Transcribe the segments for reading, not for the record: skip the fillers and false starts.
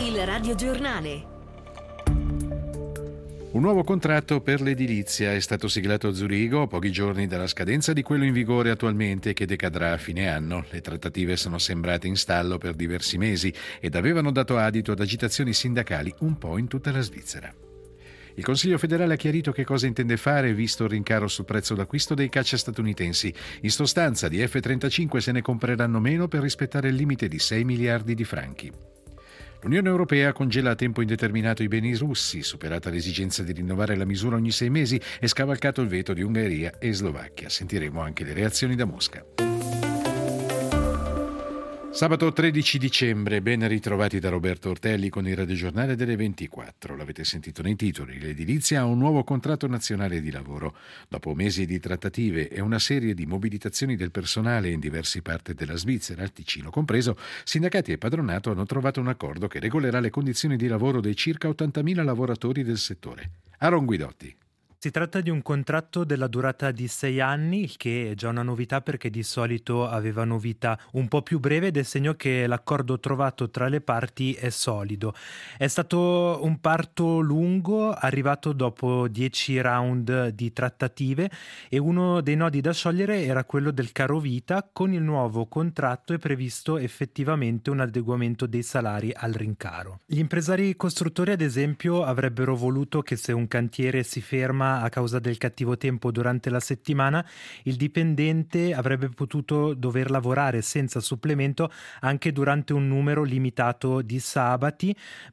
Il radiogiornale. Un nuovo contratto per l'edilizia è stato siglato a Zurigo a pochi giorni dalla scadenza di quello in vigore attualmente, che decadrà a fine anno. Le trattative sono sembrate in stallo per diversi mesi ed avevano dato adito ad agitazioni sindacali un po' in tutta la Svizzera. Il Consiglio federale ha chiarito che cosa intende fare visto il rincaro sul prezzo d'acquisto dei caccia statunitensi. In sostanza, di F-35 se ne compreranno meno per rispettare il limite di 6 miliardi di franchi. L'Unione Europea congela a tempo indeterminato i beni russi, superata l'esigenza di rinnovare la misura ogni 6 mesi e scavalcato il veto di Ungheria e Slovacchia. Sentiremo anche le reazioni da Mosca. Sabato 13 dicembre, ben ritrovati da Roberto Ortelli con il radiogiornale delle 24. L'avete sentito nei titoli, l'edilizia ha un nuovo contratto nazionale di lavoro. Dopo mesi di trattative e una serie di mobilitazioni del personale in diverse parti della Svizzera, il Ticino compreso, sindacati e padronato hanno trovato un accordo che regolerà le condizioni di lavoro dei circa 80.000 lavoratori del settore. Aaron Guidotti. Si tratta di un contratto della durata di 6 anni, il che è già una novità perché di solito avevano vita un po' più breve ed è segno che l'accordo trovato tra le parti è solido. È stato un parto lungo, arrivato dopo 10 round di trattative, e uno dei nodi da sciogliere era quello del caro vita. Con il nuovo contratto è previsto effettivamente un adeguamento dei salari al rincaro. Gli impresari costruttori, ad esempio, avrebbero voluto che se un cantiere si ferma a causa del cattivo tempo durante la settimana, il dipendente avrebbe potuto dover lavorare senza supplemento anche durante un numero limitato di sabati,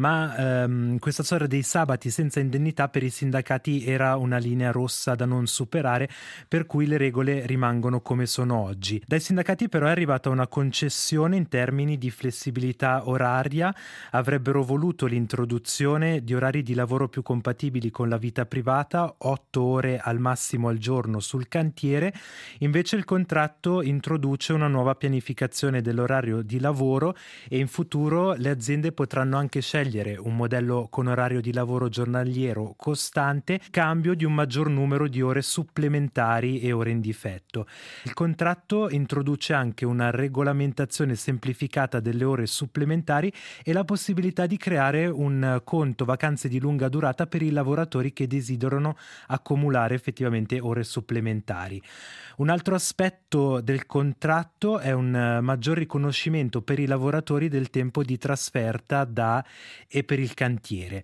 ma questa storia dei sabati senza indennità per i sindacati era una linea rossa da non superare, per cui le regole rimangono come sono oggi. Dai sindacati però è arrivata una concessione in termini di flessibilità oraria. Avrebbero voluto l'introduzione di orari di lavoro più compatibili con la vita privata, 8 ore al massimo al giorno sul cantiere. Invece il contratto introduce una nuova pianificazione dell'orario di lavoro e in futuro le aziende potranno anche scegliere un modello con orario di lavoro giornaliero costante, cambio di un maggior numero di ore supplementari e ore in difetto. Il contratto introduce anche una regolamentazione semplificata delle ore supplementari e la possibilità di creare un conto vacanze di lunga durata per i lavoratori che desiderano accumulare effettivamente ore supplementari. Un altro aspetto del contratto è un maggior riconoscimento per i lavoratori del tempo di trasferta da e per il cantiere.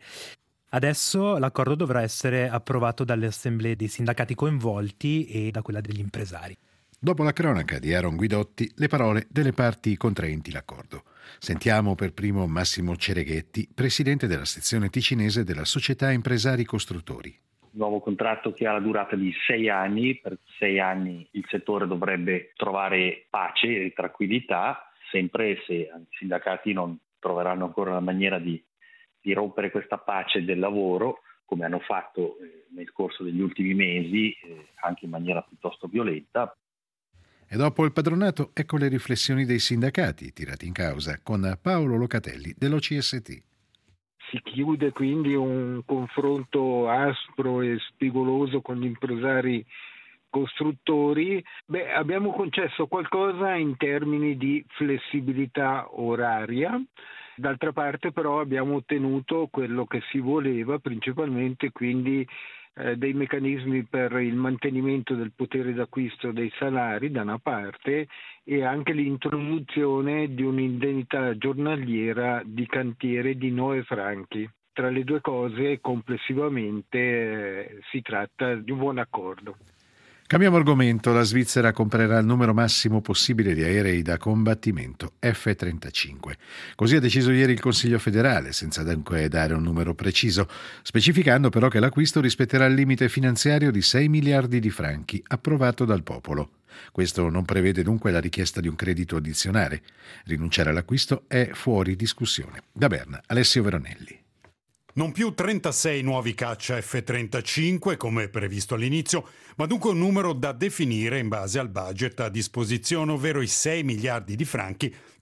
Adesso l'accordo dovrà essere approvato dalle assemblee dei sindacati coinvolti e da quella degli impresari. Dopo la cronaca di Aaron Guidotti, le parole delle parti contraenti l'accordo. Sentiamo per primo Massimo Cereghetti, presidente della sezione ticinese della Società Impresari Costruttori. Nuovo contratto che ha la durata di 6 anni. Per 6 anni il settore dovrebbe trovare pace e tranquillità, sempre se i sindacati non troveranno ancora una maniera di rompere questa pace del lavoro, come hanno fatto nel corso degli ultimi mesi, anche in maniera piuttosto violenta. E dopo il padronato, ecco le riflessioni dei sindacati tirati in causa con Paolo Locatelli dell'OCST. Si chiude quindi un confronto aspro e spigoloso con gli impresari costruttori. Abbiamo concesso qualcosa in termini di flessibilità oraria. D'altra parte però abbiamo ottenuto quello che si voleva, principalmente quindi dei meccanismi per il mantenimento del potere d'acquisto dei salari da una parte e anche l'introduzione di un'indennità giornaliera di cantiere di 9 franchi. Tra le due cose complessivamente si tratta di un buon accordo. Cambiamo argomento. La Svizzera comprerà il numero massimo possibile di aerei da combattimento F-35. Così ha deciso ieri il Consiglio federale, senza dunque dare un numero preciso, specificando però che l'acquisto rispetterà il limite finanziario di 6 miliardi di franchi approvato dal popolo. Questo non prevede dunque la richiesta di un credito addizionale. Rinunciare all'acquisto è fuori discussione. Da Berna, Alessio Veronelli. Non più 36 nuovi caccia F-35 come previsto all'inizio, ma dunque un numero da definire in base al budget a disposizione, ovvero i 6 miliardi di franchi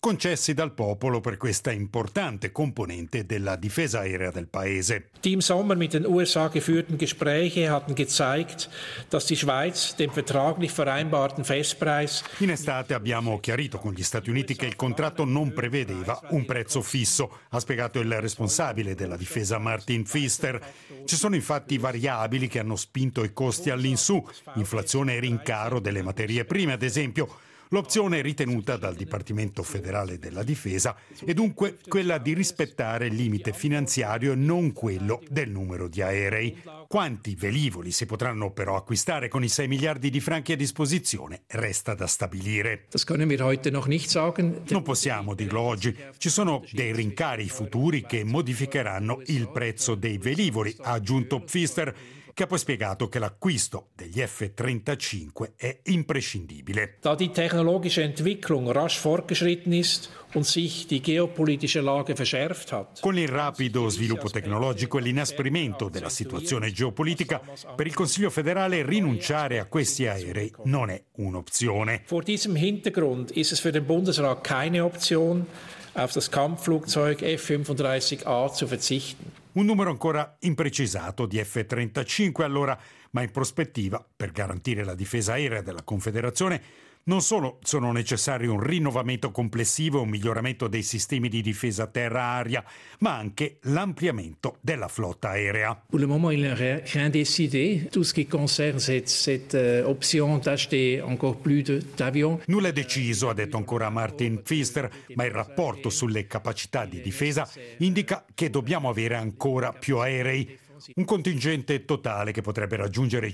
concessi dal popolo per questa importante componente della difesa aerea del paese. Die im Sommer mit den USA geführten Gespräche hatten gezeigt, dass die Schweiz den vertraglich vereinbarten Festpreis. In estate abbiamo chiarito con gli Stati Uniti che il contratto non prevedeva un prezzo fisso, ha spiegato il responsabile della difesa Martin Pfister. Ci sono infatti variabili che hanno spinto i costi all'insù, inflazione e rincaro delle materie prime ad esempio. L'opzione ritenuta dal Dipartimento federale della difesa è dunque quella di rispettare il limite finanziario e non quello del numero di aerei. Quanti velivoli si potranno però acquistare con i 6 miliardi di franchi a disposizione resta da stabilire. Das können wir heute noch nicht sagen. Non possiamo dirlo oggi. Ci sono dei rincari futuri che modificheranno il prezzo dei velivoli, ha aggiunto Pfister, che ha poi spiegato che l'acquisto degli F-35 è imprescindibile. Da die technologische Entwicklung rasch fortgeschritten ist und sich die geopolitische Lage verschärft hat. Con il rapido sviluppo tecnologico e l'inasprimento della situazione geopolitica, per il Consiglio federale rinunciare a questi aerei non è un'opzione. Vor diesem Hintergrund ist es für den Bundesrat keine Option, auf das Kampfflugzeug F-35A zu verzichten. Un numero ancora imprecisato di F-35 allora, ma in prospettiva, per garantire la difesa aerea della Confederazione, non solo sono necessari un rinnovamento complessivo e un miglioramento dei sistemi di difesa terra-aria, ma anche l'ampliamento della flotta aerea. Pour le moment, il n'est rien décidé. Tout ce qui concerne cette option d'acheter encore plus d'avions. Nulla è deciso, ha detto ancora Martin Pfister, ma il rapporto sulle capacità di difesa indica che dobbiamo avere ancora più aerei. Un contingente totale che potrebbe raggiungere i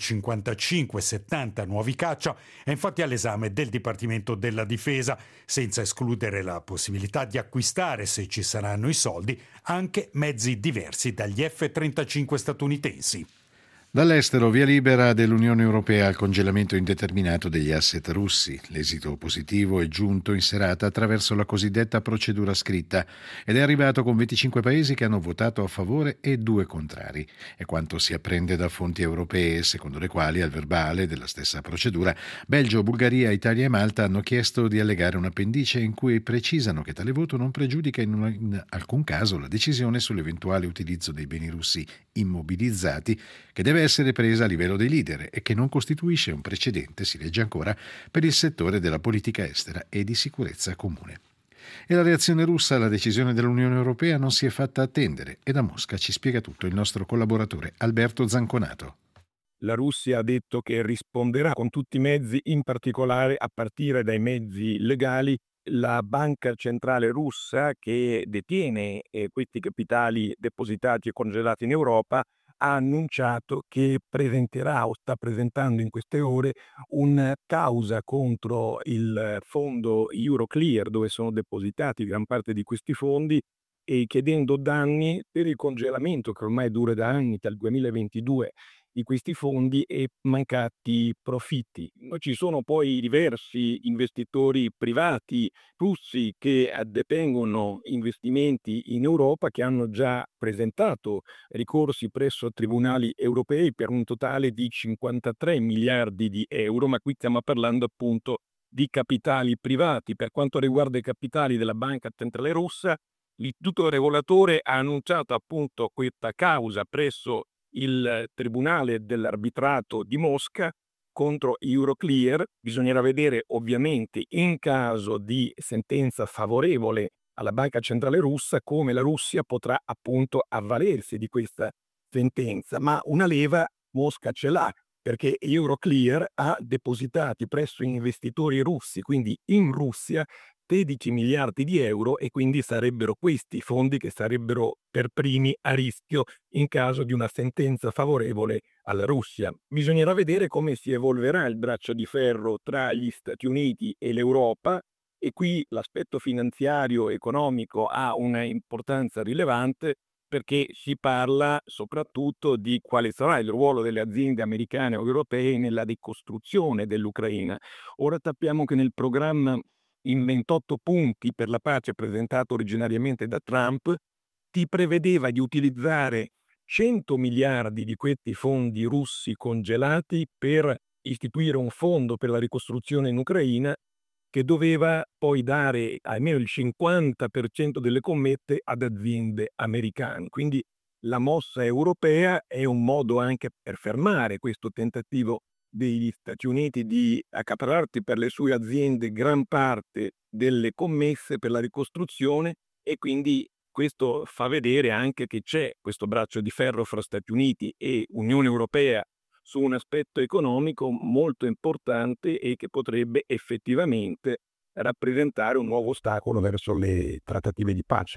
55-70 nuovi caccia è infatti all'esame del Dipartimento della Difesa, senza escludere la possibilità di acquistare, se ci saranno i soldi, anche mezzi diversi dagli F-35 statunitensi. Dall'estero via libera dell'Unione Europea al congelamento indeterminato degli asset russi. L'esito positivo è giunto in serata attraverso la cosiddetta procedura scritta ed è arrivato con 25 paesi che hanno votato a favore e 2 contrari. È quanto si apprende da fonti europee, secondo le quali al verbale della stessa procedura Belgio, Bulgaria, Italia e Malta hanno chiesto di allegare un appendice in cui precisano che tale voto non pregiudica in alcun caso la decisione sull'eventuale utilizzo dei beni russi immobilizzati, che deve essere presa a livello dei leader e che non costituisce un precedente, si legge ancora, per il settore della politica estera e di sicurezza comune. E la reazione russa alla decisione dell'Unione Europea non si è fatta attendere e da Mosca ci spiega tutto il nostro collaboratore Alberto Zanconato. La Russia ha detto che risponderà con tutti i mezzi, in particolare a partire dai mezzi legali. La banca centrale russa, che detiene questi capitali depositati e congelati in Europa, ha annunciato che presenterà o sta presentando in queste ore una causa contro il fondo Euroclear, dove sono depositati gran parte di questi fondi, e chiedendo danni per il congelamento che ormai dura da anni, dal 2022, di questi fondi e mancati profitti. Ci sono poi diversi investitori privati russi che detengono investimenti in Europa, che hanno già presentato ricorsi presso tribunali europei per un totale di 53 miliardi di euro, ma qui stiamo parlando appunto di capitali privati. Per quanto riguarda i capitali della Banca Centrale Russa, l'istituto regolatore ha annunciato appunto questa causa presso il Tribunale dell'Arbitrato di Mosca contro Euroclear. Bisognerà vedere ovviamente, in caso di sentenza favorevole alla Banca Centrale Russa, come la Russia potrà appunto avvalersi di questa sentenza, ma una leva Mosca ce l'ha, perché Euroclear ha depositati presso investitori russi, quindi in Russia, 16 miliardi di euro, e quindi sarebbero questi fondi che sarebbero per primi a rischio in caso di una sentenza favorevole alla Russia. Bisognerà vedere come si evolverà il braccio di ferro tra gli Stati Uniti e l'Europa, e qui l'aspetto finanziario economico ha una importanza rilevante, perché si parla soprattutto di quale sarà il ruolo delle aziende americane o europee nella ricostruzione dell'Ucraina. Ora sappiamo che nel programma in 28 punti per la pace presentato originariamente da Trump si prevedeva di utilizzare 100 miliardi di questi fondi russi congelati per istituire un fondo per la ricostruzione in Ucraina, che doveva poi dare almeno il 50% delle commesse ad aziende americane. Quindi la mossa europea è un modo anche per fermare questo tentativo degli Stati Uniti di accaparrarsi per le sue aziende gran parte delle commesse per la ricostruzione, e quindi questo fa vedere anche che c'è questo braccio di ferro fra Stati Uniti e Unione Europea su un aspetto economico molto importante e che potrebbe effettivamente rappresentare un nuovo ostacolo verso le trattative di pace.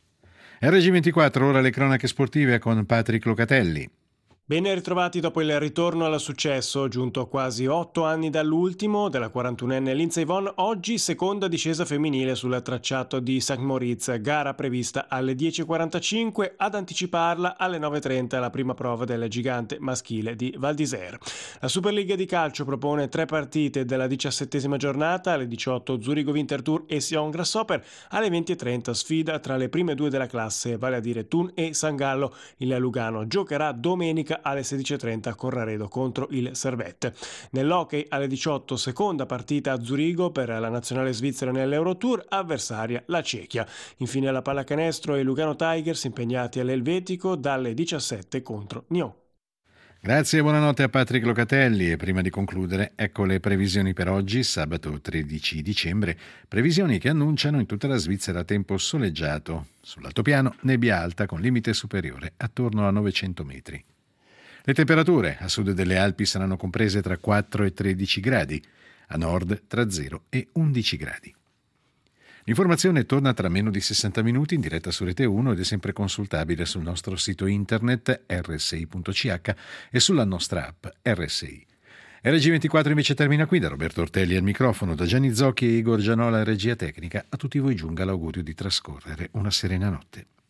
RG24, ora le cronache sportive con Patrick Locatelli. Ben ritrovati dopo il ritorno al successo, giunto a quasi 8 anni dall'ultimo, della 41enne Lindsey Vonn, oggi seconda discesa femminile sul tracciato di St. Moritz, gara prevista alle 10.45, ad anticiparla alle 9.30 la prima prova del gigante maschile di Val d'Isère. La Superliga di calcio propone 3 partite della 17ª giornata, alle 18 Zurigo Winterthur e Sion Grasshopper, alle 20.30 sfida tra le prime 2 della classe, vale a dire Thun e San Gallo. Il Lugano giocherà domenica alle 16.30 Corraredo contro il Servette. Nell'hockey alle 18 seconda partita a Zurigo per la nazionale svizzera nell'Eurotour, avversaria la Cechia. Infine la pallacanestro e i Lugano Tigers impegnati all'Elvetico dalle 17 contro Nyon. Grazie e buonanotte a Patrick Locatelli. E prima di concludere, ecco le previsioni per oggi, sabato 13 dicembre. Previsioni che annunciano in tutta la Svizzera tempo soleggiato. Sull'altopiano nebbia alta con limite superiore attorno a 900 metri. Le temperature a sud delle Alpi saranno comprese tra 4 e 13 gradi, a nord tra 0 e 11 gradi. L'informazione torna tra meno di 60 minuti in diretta su Rete 1 ed è sempre consultabile sul nostro sito internet rsi.ch e sulla nostra app RSI. RG24 invece termina qui. Da Roberto Ortelli al microfono, da Gianni Zocchi e Igor Gianola in regia tecnica. A tutti voi giunga l'augurio di trascorrere una serena notte.